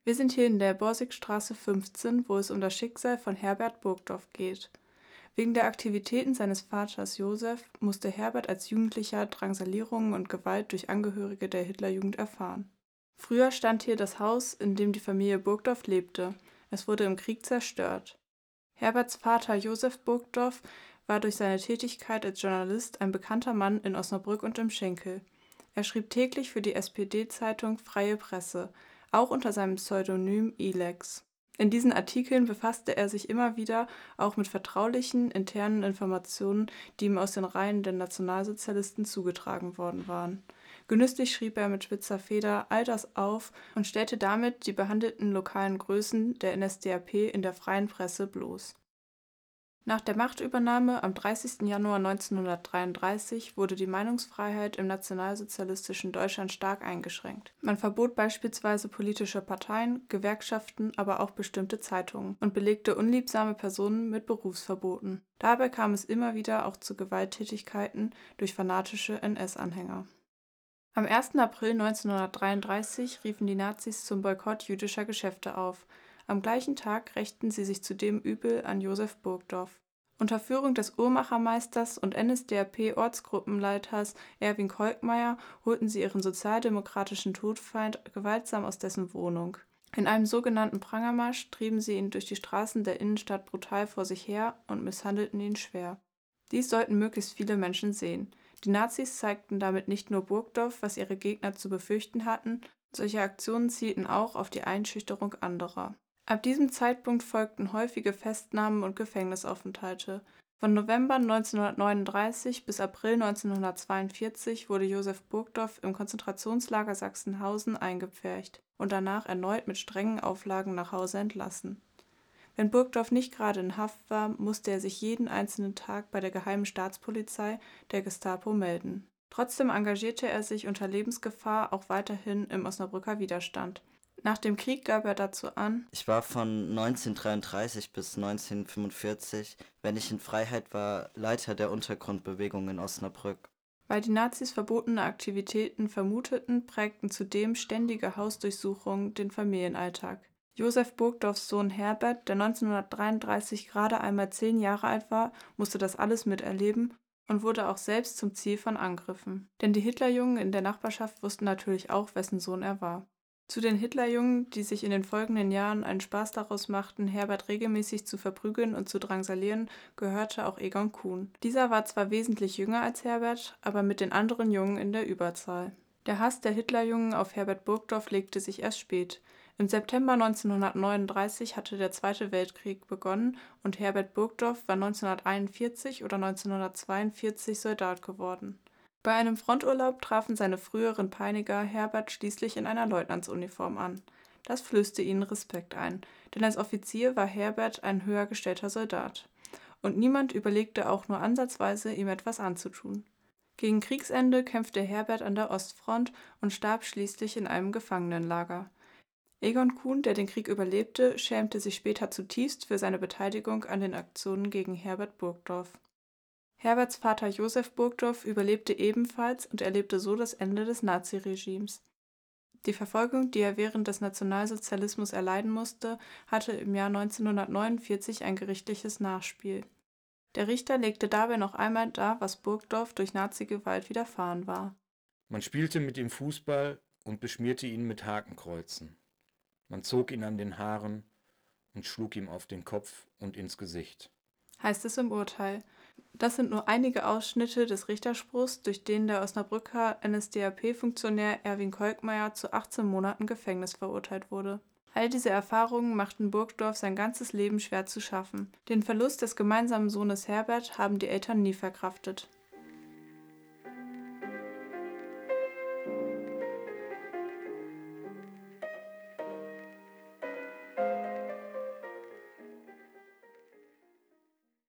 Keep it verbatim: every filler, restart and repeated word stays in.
Wir sind hier in der Borsigstraße fünfzehn, wo es um das Schicksal von Herbert Burgdorf geht. Wegen der Aktivitäten seines Vaters Josef musste Herbert als Jugendlicher Drangsalierungen und Gewalt durch Angehörige der Hitlerjugend erfahren. Früher stand hier das Haus, in dem die Familie Burgdorf lebte. Es wurde im Krieg zerstört. Herberts Vater Josef Burgdorf war durch seine Tätigkeit als Journalist ein bekannter Mann in Osnabrück und im Schenkel. Er schrieb täglich für die S P D-Zeitung Freie Presse, auch unter seinem Pseudonym Ilex. In diesen Artikeln befasste er sich immer wieder auch mit vertraulichen, internen Informationen, die ihm aus den Reihen der Nationalsozialisten zugetragen worden waren. Genüsslich schrieb er mit spitzer Feder all das auf und stellte damit die behandelten lokalen Größen der N S D A P in der freien Presse bloß. Nach der Machtübernahme am dreißigsten Januar neunzehnhundertdreiunddreißig wurde die Meinungsfreiheit im nationalsozialistischen Deutschland stark eingeschränkt. Man verbot beispielsweise politische Parteien, Gewerkschaften, aber auch bestimmte Zeitungen und belegte unliebsame Personen mit Berufsverboten. Dabei kam es immer wieder auch zu Gewalttätigkeiten durch fanatische N S-Anhänger. Am ersten April neunzehnhundertdreiunddreißig riefen die Nazis zum Boykott jüdischer Geschäfte auf. Am gleichen Tag rächten sie sich zudem übel an Josef Burgdorf. Unter Führung des Uhrmachermeisters und N S D A P-Ortsgruppenleiters Erwin Kolkmeier holten sie ihren sozialdemokratischen Todfeind gewaltsam aus dessen Wohnung. In einem sogenannten Prangermarsch trieben sie ihn durch die Straßen der Innenstadt brutal vor sich her und misshandelten ihn schwer. Dies sollten möglichst viele Menschen sehen. Die Nazis zeigten damit nicht nur Burgdorf, was ihre Gegner zu befürchten hatten, solche Aktionen zielten auch auf die Einschüchterung anderer. Ab diesem Zeitpunkt folgten häufige Festnahmen und Gefängnisaufenthalte. Von November neunzehnhundertneununddreißig bis April neunzehnhundertzweiundvierzig wurde Josef Burgdorf im Konzentrationslager Sachsenhausen eingepfercht und danach erneut mit strengen Auflagen nach Hause entlassen. Wenn Burgdorf nicht gerade in Haft war, musste er sich jeden einzelnen Tag bei der Geheimen Staatspolizei, der Gestapo, melden. Trotzdem engagierte er sich unter Lebensgefahr auch weiterhin im Osnabrücker Widerstand. Nach dem Krieg gab er dazu an: Ich war von neunzehnhundertdreiunddreißig bis neunzehnhundertfünfundvierzig, wenn ich in Freiheit war, Leiter der Untergrundbewegung in Osnabrück. Weil die Nazis verbotene Aktivitäten vermuteten, prägten zudem ständige Hausdurchsuchungen den Familienalltag. Josef Burgdorfs Sohn Herbert, der neunzehnhundertdreiunddreißig gerade einmal zehn Jahre alt war, musste das alles miterleben und wurde auch selbst zum Ziel von Angriffen. Denn die Hitlerjungen in der Nachbarschaft wussten natürlich auch, wessen Sohn er war. Zu den Hitlerjungen, die sich in den folgenden Jahren einen Spaß daraus machten, Herbert regelmäßig zu verprügeln und zu drangsalieren, gehörte auch Egon Kuhn. Dieser war zwar wesentlich jünger als Herbert, aber mit den anderen Jungen in der Überzahl. Der Hass der Hitlerjungen auf Herbert Burgdorf legte sich erst spät. Im September neunzehnhundertneununddreißig hatte der Zweite Weltkrieg begonnen und Herbert Burgdorf war neunzehnhunderteinundvierzig oder neunzehnhundertzweiundvierzig Soldat geworden. Bei einem Fronturlaub trafen seine früheren Peiniger Herbert schließlich in einer Leutnantsuniform an. Das flößte ihnen Respekt ein, denn als Offizier war Herbert ein höher gestellter Soldat. Und niemand überlegte auch nur ansatzweise, ihm etwas anzutun. Gegen Kriegsende kämpfte Herbert an der Ostfront und starb schließlich in einem Gefangenenlager. Egon Kuhn, der den Krieg überlebte, schämte sich später zutiefst für seine Beteiligung an den Aktionen gegen Herbert Burgdorf. Herberts Vater Josef Burgdorf überlebte ebenfalls und erlebte so das Ende des Naziregimes. Die Verfolgung, die er während des Nationalsozialismus erleiden musste, hatte im Jahr neunzehnhundertneunundvierzig ein gerichtliches Nachspiel. Der Richter legte dabei noch einmal dar, was Burgdorf durch Nazigewalt widerfahren war. Man spielte mit ihm Fußball und beschmierte ihn mit Hakenkreuzen. Man zog ihn an den Haaren und schlug ihm auf den Kopf und ins Gesicht, heißt es im Urteil. Das sind nur einige Ausschnitte des Richterspruchs, durch den der Osnabrücker N S D A P-Funktionär Erwin Kolkmeier zu achtzehn Monaten Gefängnis verurteilt wurde. All diese Erfahrungen machten Burgdorf sein ganzes Leben schwer zu schaffen. Den Verlust des gemeinsamen Sohnes Herbert haben die Eltern nie verkraftet.